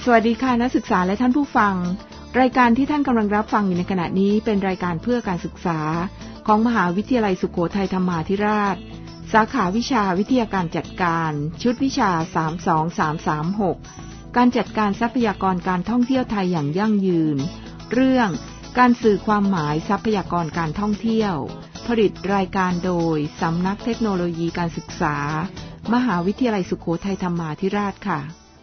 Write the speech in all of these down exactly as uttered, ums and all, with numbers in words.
วัสดีค่ะนักศึกษาและท่านผู้ฟังรายการที่ท่านกำลังรับฟังอยู่ในขณะนี้เป็นรายการเพื่อการศึกษาของมหาวิทยาลัยสุโขทัยธรรมาธิราชสาขาวิชาวิทยาการจัดการชุดวิชาสาม สอง สาม สาม หกการจัดการทรัพยากรการท่องเที่ยวไทยอย่างยั่งยืนเรื่องการสื่อความหมายทรัพยากรการท่องเที่ยวผลิตรายการโดยสำนักเทคโนโลยีการศึกษามหาวิทยาลัยสุโขทัยธรรมาธิราชค่ะ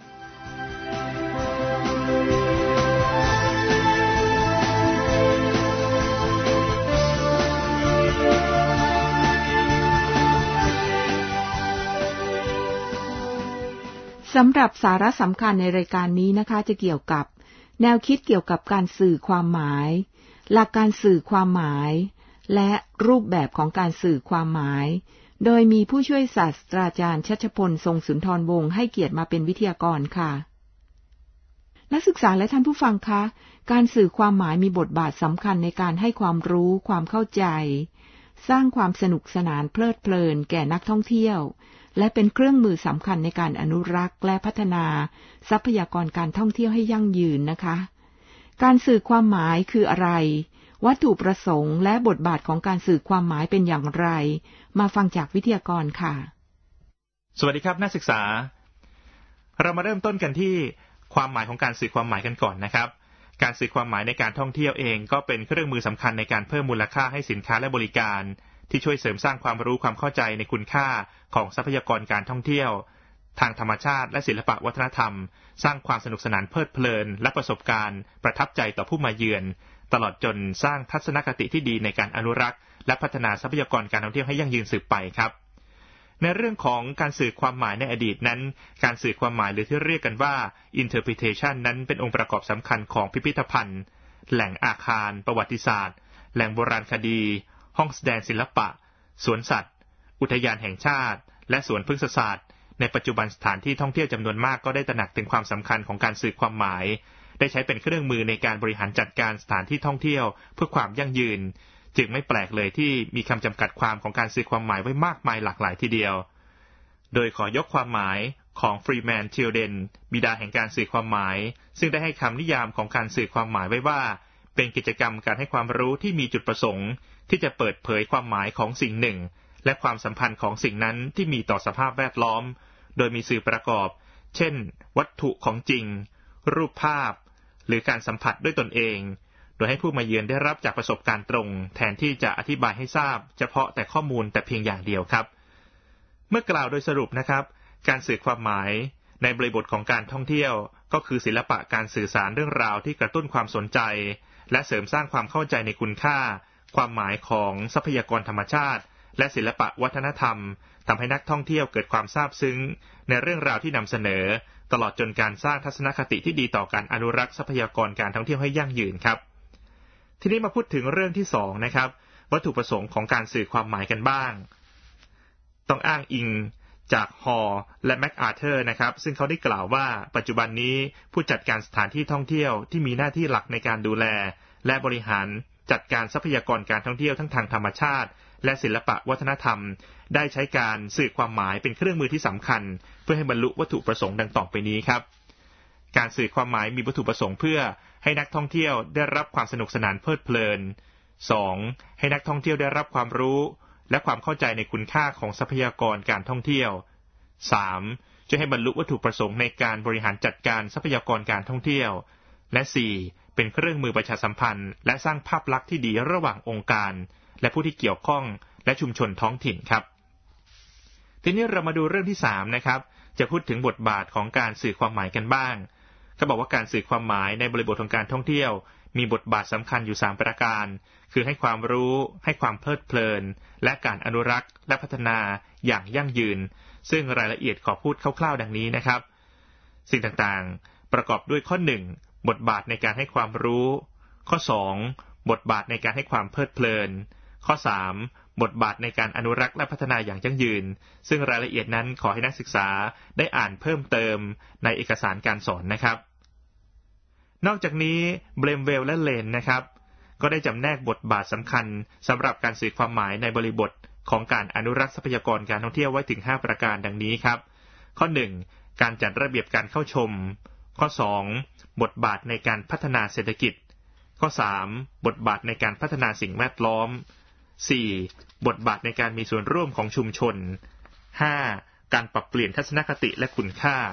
สำหรับสาระสำคัญในรายการนี้นะคะจะเกี่ยวกับแนวคิดเกี่ยวกับการสื่อความหมายหลักการสื่อความหมายและรูปแบบของการสื่อความหมายโดยมีผู้ช่วยศาสตราจารย์ชัชพลทรงสุนทรวงศ์ให้เกียรติมาเป็นวิทยากรค่ะนักศึกษาและท่านผู้ฟังคะการสื่อความหมายมีบทบาทสำคัญในการให้ความรู้ความเข้าใจสร้างความสนุกสนานเพลิดเพลินแก่นักท่องเที่ยวและเป็นเครื่องมือสำคัญในการอนุรักษ์และพัฒนาทรัพยากรการท่องเที่ยวให้ยั่งยืนนะคะการสื่อความหมายคืออะไรวัตถุประสงค์และบทบาทของการสื่อความหมายเป็นอย่างไรมาฟังจากวิทยากรค่ะสวัสดีครับนักศึกษาเรามาเริ่มต้นกันที่ความหมายของการสื่อความหมายกันก่อนนะครับการสื่อความหมายในการท่องเที่ยวเองก็เป็นเครื่องมือสำคัญในการเพิ่มมูลค่าให้สินค้าและบริการที่ช่วยเสริมสร้างความรู้ความเข้าใจในคุณค่าของทรัพยากรการท่องเที่ยวทางธรรมชาติและศิลปวัฒนธรรมสร้างความสนุกสนานเพลิดเพลินและประสบการณ์ประทับใจต่อผู้มาเยือนตลอดจนสร้างทัศนคติที่ดีในการอนุรักษ์และพัฒนาทรัพยากรการท่องเที่ยวให้ยั่งยืนสืบไปครับในเรื่องของการสื่อความหมายในอดีตนั้นการสื่อความหมายหรือที่เรียกกันว่า interpretation นั้นเป็นองค์ประกอบสำคัญของพิพิธภัณฑ์แหล่งอาคารประวัติศาสตร์แหล่งโบราณคดีห้องแสดงศิลปะสวนสัตว์อุทยานแห่งชาติและสวนพฤกษศาสตร์ในปัจจุบันสถานที่ท่องเที่ยวจำนวนมากก็ได้ตระหนักถึงความสำคัญของการสื่อความหมายได้ใช้เป็นเครื่องมือในการบริหารจัดการสถานที่ท่องเที่ยวเพื่อความยั่งยืนจึงไม่แปลกเลยที่มีคำจำกัดความของการสื่อความหมายไว้มากมายหลากหลายทีเดียวโดยขอยกความหมายของฟรีแมน ทิลเดนบิดาแห่งการสื่อความหมายซึ่งได้ให้คำนิยามของการสื่อความหมายไว้ว่าเป็นกิจกรรมการให้ความรู้ที่มีจุดประสงค์ที่จะเปิดเผยความหมายของสิ่งหนึ่งและความสัมพันธ์ของสิ่งนั้นที่มีต่อสภาพแวดล้อมโดยมีสื่อประกอบเช่นวัตถุของจริงรูปภาพหรือการสัมผัสด้วยตนเองโดยให้ผู้มาเยือนได้รับจากประสบการณ์ตรงแทนที่จะอธิบายให้ทราบเฉพาะแต่ข้อมูลแต่เพียงอย่างเดียวครับเมื่อกล่าวโดยสรุปนะครับการสื่อความหมายในบริบทของการท่องเที่ยวก็คือศิลปะการสื่อสารเรื่องราวที่กระตุ้นความสนใจและเสริมสร้างความเข้าใจในคุณค่าความหมายของทรัพยากรธรรมชาติและศิลปะวัฒนธรรมทำให้นักท่องเที่ยวเกิดความซาบซึ้งในเรื่องราวที่นำเสนอตลอดจนการสร้างทัศนคติที่ดีต่อการอนุรักษ์ทรัพยากรการท่องเที่ยวให้ยั่งยืนครับทีนี้มาพูดถึงเรื่องที่สองนะครับวัตถุประสงค์ของการสื่อความหมายกันบ้างต้องอ้างอิงจากฮอลล์และแมคอาร์เธอร์นะครับซึ่งเขาได้กล่าวว่าปัจจุบันนี้ผู้จัดการสถานที่ท่องเที่ยวที่มีหน้าที่หลักในการดูแลและบริหารจัดการทรัพยากรการท่องเที่ยวทั้งทางธรรมชาติและศิลปะวัฒนธรรมได้ใช้การสื่อความหมายเป็นเครื่องมือที่สำคัญเพื่อให้บรรลุวัตถุประสงค์ดังต่อไปนี้ครับการสื่อความหมายมีวัตถุประสงค์เพื่อให้นักท่องเที่ยวได้รับความสนุกสนานเพลิดเพลิน สอง ให้นักท่องเที่ยวได้รับความรู้และความเข้าใจในคุณค่าของทรัพยากรการท่องเที่ยว สาม ช่วยให้บรรลุวัตถุประสงค์ในการบริหารจัดการทรัพยากรการท่องเที่ยวและ สี่ เป็นเครื่องมือประชาสัมพันธ์และสร้างภาพลักษณ์ที่ดีระหว่างองค์การและผู้ที่เกี่ยวข้องและชุมชนท้องถิ่นครับทีนี้เรามาดูเรื่องที่สามนะครับจะพูดถึงบทบาทของการสื่อความหมายกันบ้างก็บอกว่าการสื่อความหมายในบริบทของการท่องเที่ยวมีบทบาทสำคัญอยู่สามประการคือให้ความรู้ให้ความเพลิดเพลินและการอนุรักษ์และพัฒนาอย่างยั่งยืนซึ่งรายละเอียดขอพูดคร่าวๆดังนี้นะครับสิ่งต่างๆประกอบด้วยข้อหนึ่งบทบาทในการให้ความรู้ข้อสองบทบาทในการให้ความเพลิดเพลินข้อสามบทบาทในการอนุรักษ์และพัฒนาอย่างยั่งยืนซึ่งรายละเอียดนั้นขอให้นักศึกษาได้อ่านเพิ่มเติมในเอกสารการสอนนะครับนอกจากนี้เบรมเวลและเลนนะครับก็ได้จำแนกบทบาทสำคัญสำหรับการสื่อความหมายในบริบทของการอนุรักษ์ทรัพยากรการท่องเที่ยวไว้ถึงห้าประการดังนี้ครับข้อหนึ่งการจัดระเบียบการเข้าชมข้อสองบทบาทในการพัฒนาเศรษฐกิจข้อสามบทบาทในการพัฒนาสิ่งแวดล้อมสี่บทบาทในการมีส่วนร่วมของชุมชนห้าการปรับเปลี่ยนทัศนคติและคุณค่า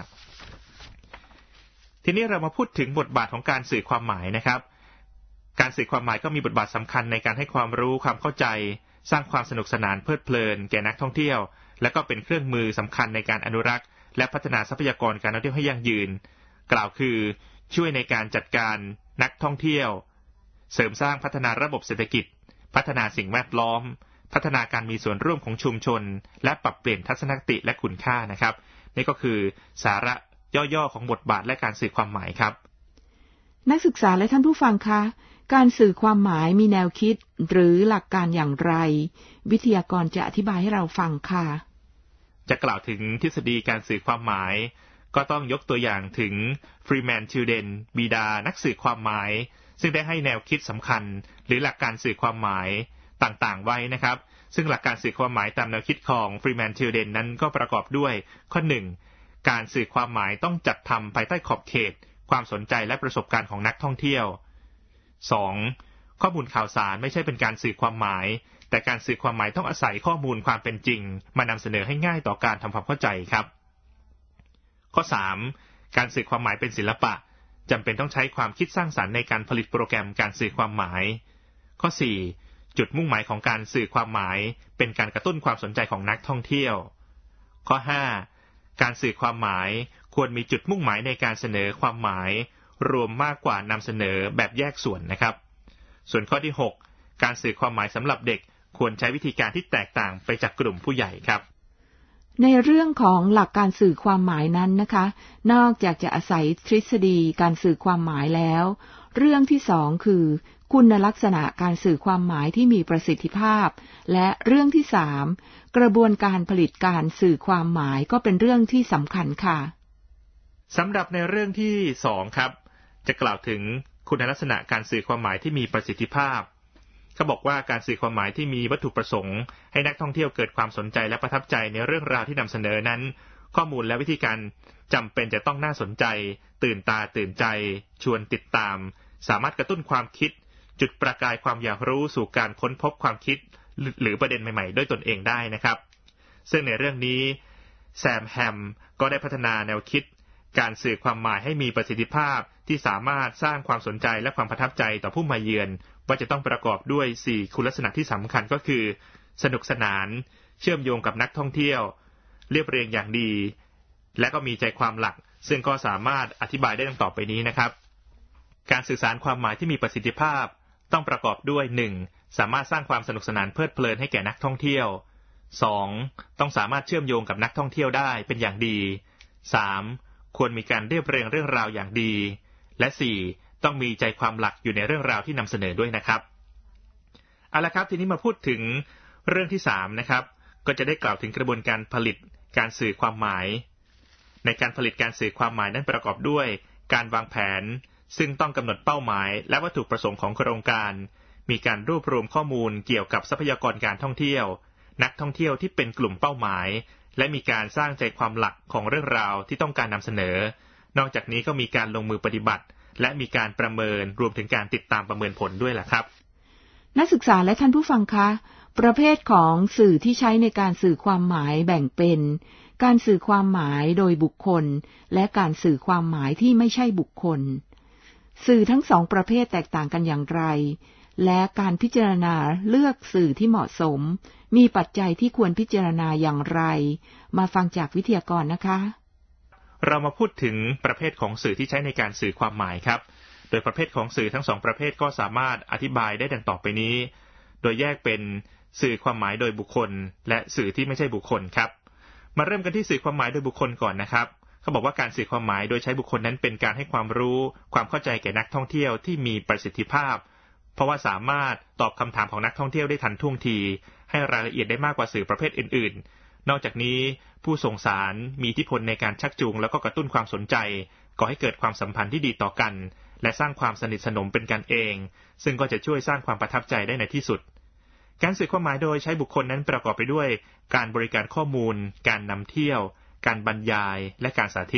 ทีนี้เรามาพูดถึงบทบาทของการสื่อความหมายนะครับการสื่อความหมายก็มีบทบาทสำคัญในการให้ความรู้ความเข้าใจสร้างความสนุกสนานเพลิดเพลินแก่นักท่องเที่ยวและก็เป็นเครื่องมือสำคัญในการอนุรักษ์และพัฒนาทรัพยากรการท่องเที่ยวให้ยั่งยืนกล่าวคือช่วยในการจัดการนักท่องเที่ยวเสริมสร้างพัฒนาระบบเศรษฐกิจพัฒนาสิ่งแวดล้อมพัฒนาการมีส่วนร่วมของชุมชนและปรับเปลี่ยนทัศนคติและคุณค่านะครับนี่ก็คือสาระย่อๆของบทบาทและการสื่อความหมายครับนักศึกษาและท่านผู้ฟังคะการสื่อความหมายมีแนวคิดหรือหลักการอย่างไรวิทยากรจะอธิบายให้เราฟังค่ะจะกล่าวถึงทฤษฎีการสื่อความหมายก็ต้องยกตัวอย่างถึง Freeman Children บิดานักสื่อความหมายซึ่งได้ให้แนวคิดสำคัญหรือหลักการสื่อความหมายต่างๆไว้นะครับซึ่งหลักการสื่อความหมายตามแนวคิดของ Freeman Children นั้นก็ประกอบด้วยข้อหนึ่งการสื่อความหมายต้องจัดทำภายใต้ขอบเขตความสนใจและประสบการณ์ของนักท่องเที่ยวสองข้อมูลข่าวสารไม่ใช่เป็นการสื่อความหมายแต่การสื่อความหมายต้องอาศัยข้อมูลความเป็นจริงมานำเสนอให้ง่ายต่อการทำความเข้าใจครับข้อสามการสื่อความหมายเป็นศิลปะจำเป็นต้องใช้ความคิดสร้างสรรค์ในการผลิตโปรแกรมการสื่อความหมายข้อสี่จุดมุ่งหมายของการสื่อความหมายเป็นการกระตุ้นความสนใจของนักท่องเที่ยวข้อห้าการสื่อความหมายควรมีจุดมุ่งหมายในการเสนอความหมายรวมมากกว่านำเสนอแบบแยกส่วนนะครับส่วนข้อที่หกการสื่อความหมายสำหรับเด็กควรใช้วิธีการที่แตกต่างไปจากกลุ่มผู้ใหญ่ครับในเรื่องของหลักการสื่อความหมายนั้นนะคะนอกจากจะอาศัยทฤษฎีการสื่อความหมายแล้วเรื่องที่สองคือคุณลักษณะการสื่อความหมายที่มีประสิทธิภาพและเรื่องที่สามกระบวนการผลิตการสื่อความหมายก็เป็นเรื่องที่สำคัญค่ะสำหรับในเรื่องที่สองครับจะกล่าวถึงคุณลักษณะการสื่อความหมายที่มีประสิทธิภาพเขาบอกว่าการสื่อความหมายที่มีวัตถุประสงค์ให้นักท่องเที่ยวเกิดความสนใจและประทับใจในเรื่องราวที่นำเสนอนั้นข้อมูลและวิธีการจำเป็นจะต้องน่าสนใจตื่นตาตื่นใจชวนติดตามสามารถกระตุ้นความคิดจุดประกายความอยากรู้สู่การค้นพบความคิดหรือประเด็นใหม่ๆด้วยตนเองได้นะครับซึ่งในเรื่องนี้แซมแฮมก็ได้พัฒนาแนวคิดการสื่อความหมายให้มีประสิทธิภาพที่สามารถสร้างความสนใจและความประทับใจต่อผู้มาเยือนว่าจะต้องประกอบด้วยสี่คุณลักษณะที่สำคัญก็คือสนุกสนานเชื่อมโยงกับนักท่องเที่ยวเรียบเรียงอย่างดีและก็มีใจความหลักซึ่งก็สามารถอธิบายได้ดังต่อไปนี้นะครับการสื่อสารความหมายที่มีประสิทธิภาพต้องประกอบด้วย หนึ่ง สามารถสร้างความสนุกสนานเพลิดเพลินให้แก่นักท่องเที่ยว สอง ต้องสามารถเชื่อมโยงกับนักท่องเที่ยวได้เป็นอย่างดี สาม ควรมีการเรียบเรียงเรื่องราวอย่างดีและ สี่ ต้องมีใจความหลักอยู่ในเรื่องราวที่นำเสนอด้วยนะครับเอาละครับทีนี้มาพูดถึงเรื่องที่สามนะครับก็จะได้กล่าวถึงกระบวนการผลิตการสื่อความหมายในการผลิตการสื่อความหมายนั้นประกอบด้วยการวางแผนซึ่งต้องกำหนดเป้าหมายและวัตถุประสงค์ของโครงการมีการรวบรวมข้อมูลเกี่ยวกับทรัพยากรการท่องเที่ยวนักท่องเที่ยวที่เป็นกลุ่มเป้าหมายและมีการสร้างใจความหลักของเรื่องราวที่ต้องการนำเสนอนอกจากนี้ก็มีการลงมือปฏิบัติและมีการประเมินรวมถึงการติดตามประเมินผลด้วยล่ะครับนักศึกษาและท่านผู้ฟังคะประเภทของสื่อที่ใช้ในการสื่อความหมายแบ่งเป็นการสื่อความหมายโดยบุคคลและการสื่อความหมายที่ไม่ใช่บุคคลสื่อทั้งสองประเภทแตกต่างกันอย่างไรและการพิจารณาเลือกสื่อที่เหมาะสมมีปัจจัยที่ควรพิจารณาอย่างไรมาฟังจากวิทยากรนะคะเรามาพูดถึงประเภทของสื่อที่ใช้ในการสื่อความหมายครับโดยประเภทของสื่อทั้งสองประเภทก็สามารถอธิบายได้ดังต่อไปนี้โดยแยกเป็นสื่อความหมายโดยบุคคลและสื่อที่ไม่ใช่บุคคลครับมาเริ่มกันที่สื่อความหมายโดยบุคคลก่อนนะครับเขาบอกว่าการสื่อความหมายโดยใช้บุคคลนั้นเป็นการให้ความรู้ความเข้าใจแก่นักท่องเที่ยวที่มีประสิทธิภาพเพราะว่าสามารถตอบคำถามของนักท่องเที่ยวได้ทันท่วงทีให้รายละเอียดได้มากกว่าสื่อประเภทอื่นๆนอกจากนี้ผู้ส่งสารมีอิทธิพลในการชักจูงแล้วก็กระตุ้นความสนใจก่อให้เกิดความสัมพันธ์ที่ดีต่อกันและสร้างความสนิทสนมเป็นกันเองซึ่งก็จะช่วยสร้างความประทับใจได้ในที่สุดการสื่อความหมายโดยใช้บุคคลนั้นประกอบไปด้วยการบริการข้อมูลการนำเที่ยวการบรรยายและการสาธิต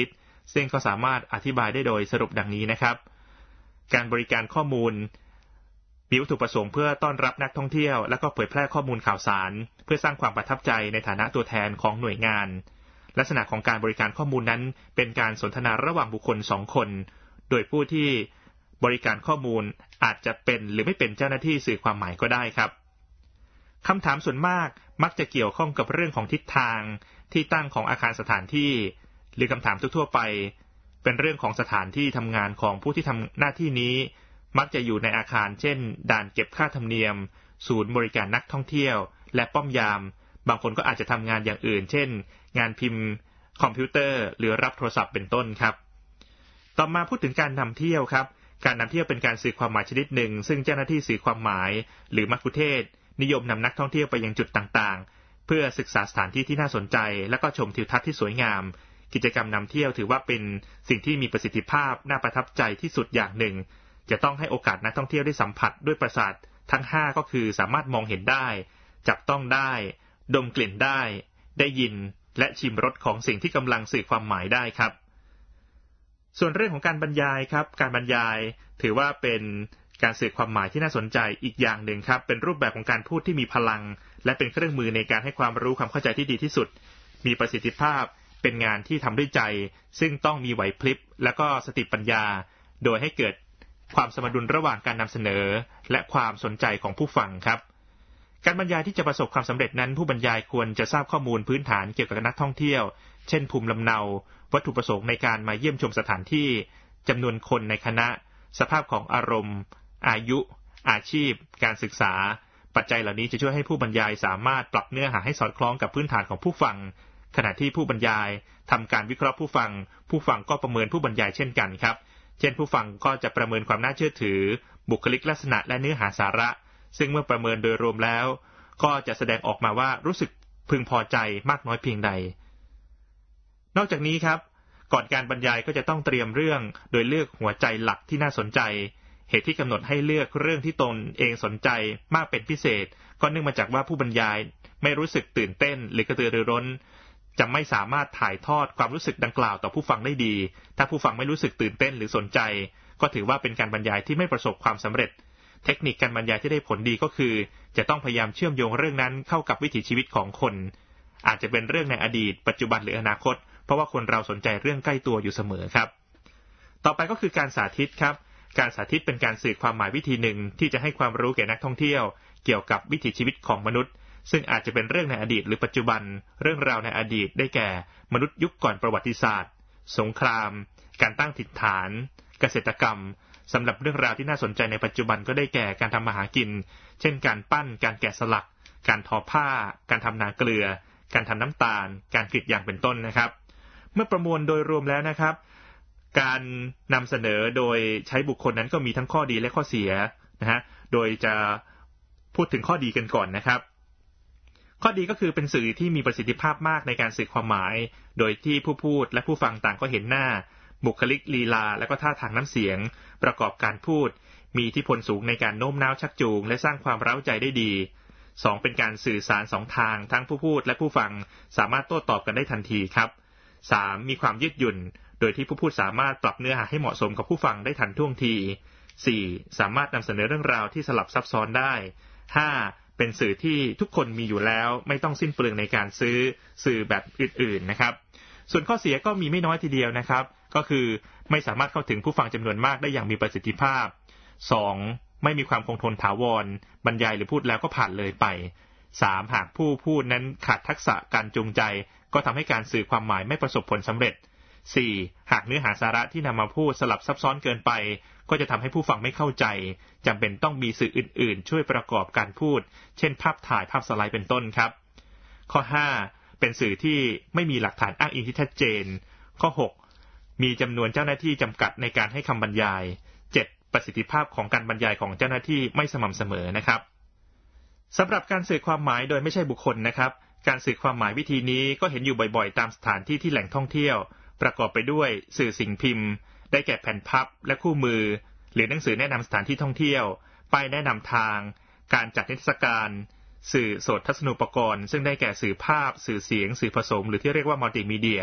ซึ่งก็สามารถอธิบายได้โดยสรุปดังนี้นะครับการบริการข้อมูลมีวัตถุประสงค์เพื่อต้อนรับนักท่องเที่ยวและก็เผยแพร่ข้อมูลข่าวสารเพื่อสร้างความประทับใจในฐานะตัวแทนของหน่วยงานลักษณะของการบริการข้อมูลนั้นเป็นการสนทนาระหว่างบุคคลสองคนโดยผู้ที่บริการข้อมูลอาจจะเป็นหรือไม่เป็นเจ้าหน้าที่สื่อความหมายก็ได้ครับคำถามส่วนมากมักจะเกี่ยวข้องกับเรื่องของทิศทางที่ตั้งของอาคารสถานที่หรือคำถามทั่วๆไปเป็นเรื่องของสถานที่ทำงานของผู้ที่ทำหน้าที่นี้มักจะอยู่ในอาคารเช่นด่านเก็บค่าธรรมเนียมศูนย์บริการนักท่องเที่ยวและป้อมยามบางคนก็อาจจะทำงานอย่างอื่นเช่นงานพิมพ์คอมพิวเตอร์หรือรับโทรศัพท์เป็นต้นครับต่อมาพูดถึงการนำเที่ยวครับการนำเที่ยวเป็นการสื่อความหมายชนิดหนึ่งซึ่งเจ้าหน้าที่สื่อความหมายหรือมัคคุเทศก์นิยมนำนักท่องเที่ยวไปยังจุดต่างๆเพื่อศึกษาสถานที่ที่น่าสนใจและก็ชมทิวทัศน์ที่สวยงามกิจกรรมนำเที่ยวถือว่าเป็นสิ่งที่มีประสิทธิภาพน่าประทับใจที่สุดอย่างหนึ่งจะต้องให้โอกาสนักท่องเที่ยวได้สัมผัสด้วยประสาททั้งห้าก็คือสามารถมองเห็นได้จับต้องได้ดมกลิ่นได้ได้ยินและชิมรสของสิ่งที่กำลังสื่อความหมายได้ครับส่วนเรื่องของการบรรยายครับการบรรยายถือว่าเป็นการสื่อความหมายที่น่าสนใจอีกอย่างหนึ่งครับเป็นรูปแบบของการพูดที่มีพลังและเป็นเครื่องมือในการให้ความรู้ความเข้าใจที่ดีที่สุดมีประสิทธิภาพเป็นงานที่ทำด้วยใจซึ่งต้องมีไหวพริบและก็สติปัญญาโดยให้เกิดความสมดุลระหว่างการนำเสนอและความสนใจของผู้ฟังครับการบรรยายที่จะประสบความสำเร็จนั้นผู้บรรยายควรจะทราบข้อมูลพื้นฐานเกี่ยวกับนักท่องเที่ยวเช่นภูมิลำเนาวัตถุประสงค์ในการมาเยี่ยมชมสถานที่จำนวนคนในคณะสภาพของอารมณ์อายุอาชีพการศึกษาปัจจัยเหล่านี้จะช่วยให้ผู้บรรยายสามารถปรับเนื้อหาให้สอดคล้องกับพื้นฐานของผู้ฟังขณะที่ผู้บรรยายทำการวิเคราะห์ผู้ฟังผู้ฟังก็ประเมินผู้บรรยายเช่นกันครับเช่นผู้ฟังก็จะประเมินความน่าเชื่อถือบุคลิกลักษณะและเนื้อหาสาระซึ่งเมื่อประเมินโดยรวมแล้วก็จะแสดงออกมาว่ารู้สึกพึงพอใจมากน้อยเพียงใดนอกจากนี้ครับก่อนการบรรยายก็จะต้องเตรียมเรื่องโดยเลือกหัวใจหลักที่น่าสนใจเหตุที่กำหนดให้เลือกเรื่องที่ตนเองสนใจมากเป็นพิเศษก็เนื่องมาจากว่าผู้บรรยายไม่รู้สึกตื่นเต้นหรือกระตือรือร้นจะไม่สามารถถ่ายทอดความรู้สึกดังกล่าวต่อผู้ฟังได้ดีถ้าผู้ฟังไม่รู้สึกตื่นเต้นหรือสนใจก็ถือว่าเป็นการบรรยายที่ไม่ประสบความสำเร็จเทคนิคการบรรยายที่ได้ผลดีก็คือจะต้องพยายามเชื่อมโยงเรื่องนั้นเข้ากับวิถีชีวิตของคนอาจจะเป็นเรื่องในอดีตปัจจุบันหรืออนาคตเพราะว่าคนเราสนใจเรื่องใกล้ตัวอยู่เสมอครับต่อไปก็คือการสาธิตครับการสาธิตเป็นการสื่อความหมายวิธีหนึ่งที่จะให้ความรู้แก่นักท่องเที่ยวเกี่ยวกับวิถีชีวิตของมนุษย์ซึ่งอาจจะเป็นเรื่องในอดีตหรือปัจจุบันเรื่องราวในอดีตได้แก่มนุษย์ยุคก่อนประวัติศาสตร์สงครามการตั้งถิ่นฐานเกษตรกรรมสำหรับเรื่องราวที่น่าสนใจในปัจจุบันก็ได้แก่การทำมาหากินเช่นการปั้นการแกะสลักการทอผ้าการทำนาเกลือการทำน้ำตาลการกรีดยางเป็นต้นนะครับเมื่อประมวลโดยรวมแล้วนะครับการนำเสนอโดยใช้บุคคลนั้นก็มีทั้งข้อดีและข้อเสียนะฮะโดยจะพูดถึงข้อดีกันก่อนนะครับข้อดีก็คือเป็นสื่อที่มีประสิทธิภาพมากในการสื่อความหมายโดยที่ผู้พูดและผู้ฟังต่างก็เห็นหน้าบุคลิกลีลาและก็ท่าทางน้ำเสียงประกอบการพูดมีอิทธิพลสูงในการโน้มน้าวชักจูงและสร้างความเร้าใจได้ดีสองเป็นการสื่อสารสองทางทั้งผู้พูดและผู้ฟังสามารถโต้ตอบกันได้ทันทีครับสามมีความยืดหยุ่นโดยที่ผู้พูดสามารถปรับเนื้อหาให้เหมาะสมกับผู้ฟังได้ทันท่วงทีสี่สามารถนำเสนอเรื่องราวที่สลับซับซ้อนได้ห้าเป็นสื่อที่ทุกคนมีอยู่แล้วไม่ต้องสิ้นเปลืองในการซื้อสื่อแบบอื่นๆนะครับส่วนข้อเสียก็มีไม่น้อยทีเดียวนะครับก็คือไม่สามารถเข้าถึงผู้ฟังจำนวนมากได้อย่างมีประสิทธิภาพสองไม่มีความคงทนถาวรบรรยายหรือพูดแล้วก็ผ่านเลยไปสามหากผู้พูดนั้นขาดทักษะการจูงใจก็ทำให้การสื่อความหมายไม่ประสบผลสำเร็จสี่หากเนื้อหาสาระที่นำมาพูดสลับซับซ้อนเกินไปก็จะทำให้ผู้ฟังไม่เข้าใจจำเป็นต้องมีสื่ออื่นๆช่วยประกอบการพูดเช่นภาพถ่ายภาพสไลด์เป็นต้นครับข้อห้าเป็นสื่อที่ไม่มีหลักฐานอ้างอิงที่ชัดเจนข้อหกมีจำนวนเจ้าหน้าที่จำกัดในการให้คำบรรยายเจ็ดประสิทธิภาพของการบรรยายของเจ้าหน้าที่ไม่สม่ำเสมอนะครับสำหรับการสื่อความหมายโดยไม่ใช่บุคคลนะครับการสื่อความหมายวิธีนี้ก็เห็นอยู่บ่อยๆตามสถานที่ที่แหล่งท่องเที่ยวประกอบไปด้วยสื่อสิ่งพิมพ์ได้แก่แผ่นพับและคู่มือหรือหนังสือแนะนำสถานที่ท่องเที่ยวป้ายแนะนำทางการจัดนิทรรศการสื่อโสตทัศนูปกรณ์ซึ่งได้แก่สื่อภาพสื่อเสียงสื่อผสมหรือที่เรียกว่ามัลติมีเดีย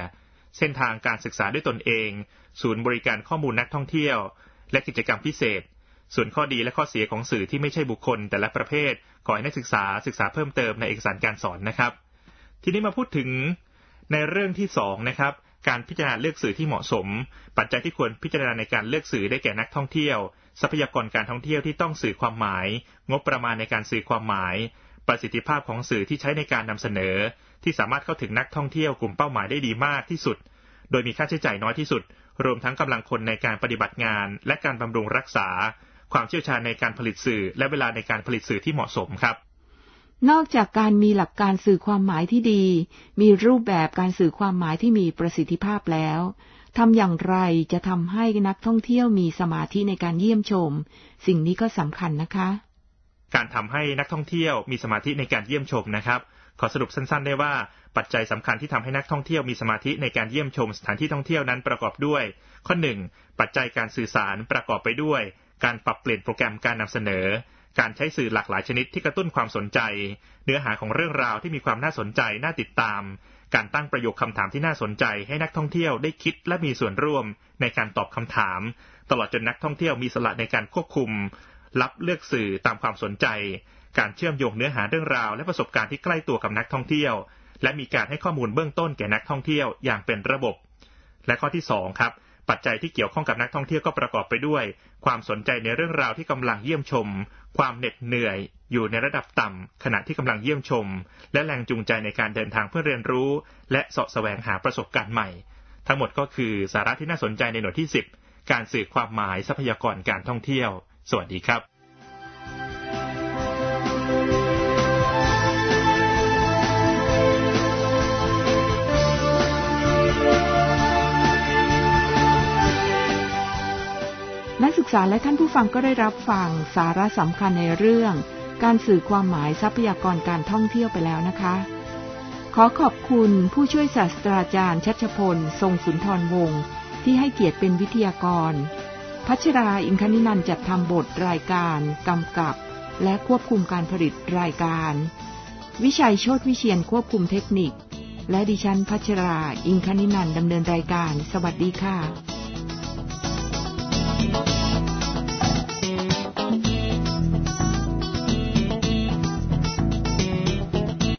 เส้นทางการศึกษาด้วยตนเองศูนย์บริการข้อมูลนักท่องเที่ยวและกิจกรรมพิเศษส่วนข้อดีและข้อเสียของสื่อที่ไม่ใช่บุคคลแต่ละประเภทขอให้นักศึกษาศึกษาเพิ่มเติมในเอกสารการสอนนะครับทีนี้มาพูดถึงในเรื่องที่สองนะครับการพิจารณาเลือกสื่อที่เหมาะสมปัจจัยที่ควรพิจารณาในการเลือกสื่อได้แก่นักท่องเที่ยวทรัพยากรการท่องเที่ยวที่ต้องสื่อความหมายงบประมาณในการสื่อความหมายประสิทธิภาพของสื่อที่ใช้ในการนำเสนอที่สามารถเข้าถึงนักท่องเที่ยวกลุ่มเป้าหมายได้ดีมากที่สุดโดยมีค่าใช้จ่ายน้อยที่สุดรวมทั้งกำลังคนในการปฏิบัติงานและการบำรุงรักษาความเชี่ยวชาญในการผลิตสื่อและเวลาในการผลิตสื่อที่เหมาะสมครับนอกจากการมีหลักการสื่อความหมายที่ดีมีรูปแบบการสื่อความหมายที่มีประสิทธิภาพแล้วทำอย่างไรจะทำให้นักท่องเที่ยวมีสมาธิในการเยี่ยมชมสิ่งนี้ก็สำคัญนะคะการทำให้นักท่องเที่ยวมีสมาธิในการเยี่ยมชมนะครับขอสรุปสั้นๆได้ว่าปัจจัยสำคัญที่ทำให้นักท่องเที่ยวมีสมาธิในการเยี่ยมชมสถานที่ท่องเที่ยวนั้นประกอบด้วยข้อหนึ่งปัจจัยการสื่อสารประกอบไปด้วยการปรับเปลี่ยนโปรแกรมการนำเสนอการใช้สื่อหลากหลายชนิดที่กระตุ้นความสนใจเนื้อหาของเรื่องราวที่มีความน่าสนใจน่าติดตามการตั้งประโยคคำถามที่น่าสนใจให้นักท่องเที่ยวได้คิดและมีส่วนร่วมในการตอบคำถามตลอดจนนักท่องเที่ยวมีอิสระในการควบคุมรับเลือกสื่อตามความสนใจการเชื่อมโยงเนื้อหาเรื่องราวและประสบการณ์ที่ใกล้ตัวกับนักท่องเที่ยวและมีการให้ข้อมูลเบื้องต้นแก่นักท่องเที่ยวอย่างเป็นระบบและข้อที่สองครับปัจจัยที่เกี่ยวข้องกับนักท่องเที่ยวก็ประกอบไปด้วยความสนใจในเรื่องราวที่กำลังเยี่ยมชมความเหน็ดเหนื่อยอยู่ในระดับต่ำขณะที่กำลังเยี่ยมชมและแรงจูงใจในการเดินทางเพื่อเรียนรู้และเสาะแสวงหาประสบการณ์ใหม่ทั้งหมดก็คือสาระที่น่าสนใจในหน่วยที่สิบการสื่อความหมายทรัพยากรการท่องเที่ยวสวัสดีครับนักศึกษาและท่านผู้ฟังก็ได้รับฟังสาระสำคัญในเรื่องการสื่อความหมายทรัพยากรการท่องเที่ยวไปแล้วนะคะขอขอบคุณผู้ช่วยศาสตราจารย์ชัชพลทรงสุนทรวงศ์ที่ให้เกียรติเป็นวิทยากรพัชราอินคณินันท์จัดทำบทรายการกำกับและควบคุมการผลิตรายการวิชัยโชติวิเชียรควบคุมเทคนิคและดิฉันพัชราอินคณินันท์ดำเนินรายการสวัสดีค่ะ